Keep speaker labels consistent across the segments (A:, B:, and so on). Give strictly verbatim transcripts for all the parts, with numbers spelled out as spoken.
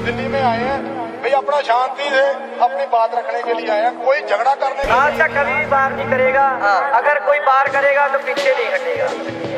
A: दिल्ली में आए हैं भाई अपना शांति से अपनी बात रखने के लिए आए हैं, कोई झगड़ा करने के
B: आज तक कभी बार नहीं करेगा। अगर कोई बार करेगा तो पीछे नहीं हटेगा।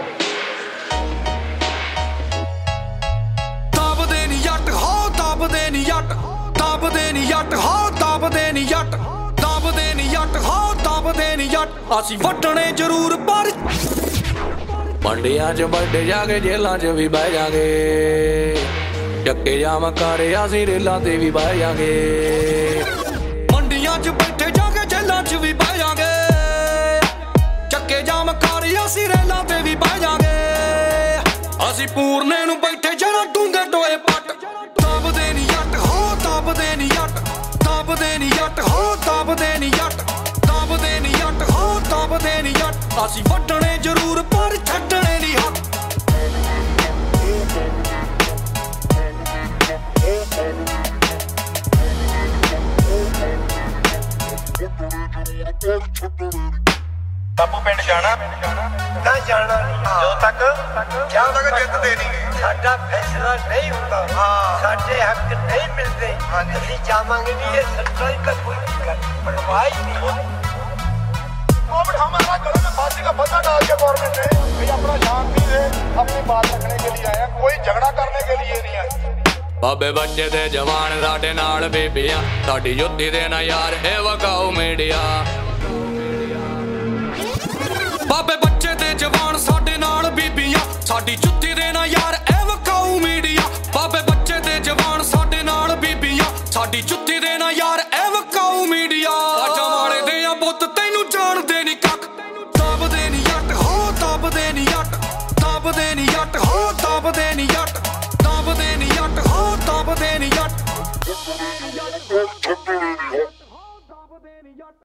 C: ताब देनी जट हो ताब देनी जट ताब देनी जट हो ताब देनी जट ताब देनी जट हो ताब देनी जट असी वटने जरूर पर मंडियां च बड़े जाके जेलां च भी बह जागे चक्के जाम करे असी रेलां ते भी बह जागे मंडियां च बैठे जाके जेलां च भी बह जागे चक्के जाम करे असी रेलां ते भी बह जागे असी पूरने नूं बैठे जरा डूंगे टोए पट ताब देनी जट हो ताब देनी जट ताब देनी जट हो ताब देनी जट ताब देनी जट हो ताब देनी जट असी वटने जरूर पर छड्डने नहीं हट
A: बापू पिंड जाना
D: ना जाना
A: जो तक क्या तक जितते नहीं
D: साडा फैसला नहीं होता साडे हक नहीं मिलते ਅਸੀਂ ਜਾਵਾਂਗੇ नहीं ये सरकार का कोई परवाह ही नहीं।
A: अब हमारा गले में फांसी का फंदा डाल के गवर्नमेंट ने भाई अपना शांति से अपनी बात रखने के लिए आए हैं, कोई झगड़ा करने के लिए नहीं आए।
C: बाबे बच्चे ते जवान साडे नाल बेबियां साडी जुत्ती दे ना यार ए वकाऊ मीडिया बाबे बच्चे ते जवान साडे नाल बीबियां साडी जुत्ती दे ना यार ए वकाऊ मीडिया बाबे बच्चे ते जवान साडे नाल बीबियां साडी जुत्ती दे ना यार ए वकाऊ मीडिया आजा वाले दे आ पुੱਤ तैनू जाणदे नी कख ताब देनी जट हो ताब देनी जट ताब देनी जट हो ताब देनी जट ताब देनी जट हो ताब देनी जट